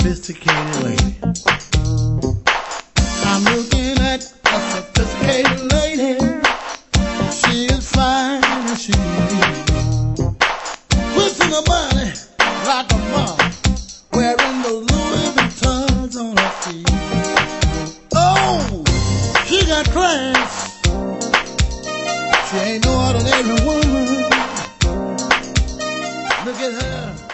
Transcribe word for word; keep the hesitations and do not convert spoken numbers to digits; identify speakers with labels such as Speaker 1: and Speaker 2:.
Speaker 1: sophisticated lady. I'm looking at a sophisticated lady. She is fine and she puts in the money like a mom, wearing the Louis Vuittons on her feet. Oh, she got class. She ain't no ordinary woman. Look at her.